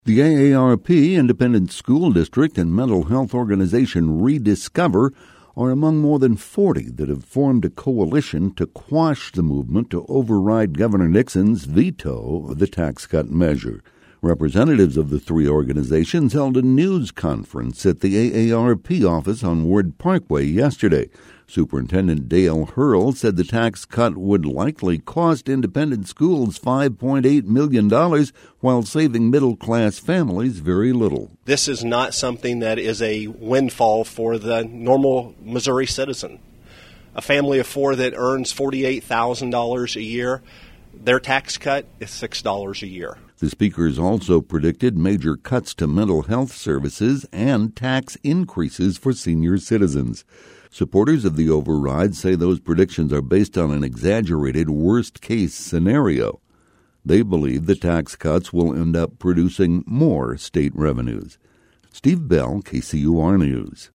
The AARP, Independent School District, and mental health organization Rediscover are among more than 40 that have formed a coalition to quash the movement to override Governor Nixon's veto of the tax cut measure. Representatives of the three organizations held a news conference at the AARP office on Ward Parkway yesterday. Superintendent Dale Hurl said the tax cut would likely cost independent schools $5.8 million while saving middle-class families very little. This is not something that is a windfall for the normal Missouri citizen. A family of four that earns $48,000 a year, their tax cut is $6 a year. The speakers also predicted major cuts to mental health services and tax increases for senior citizens. Supporters of the override say those predictions are based on an exaggerated worst-case scenario. They believe the tax cuts will end up producing more state revenues. Steve Bell, KCUR News.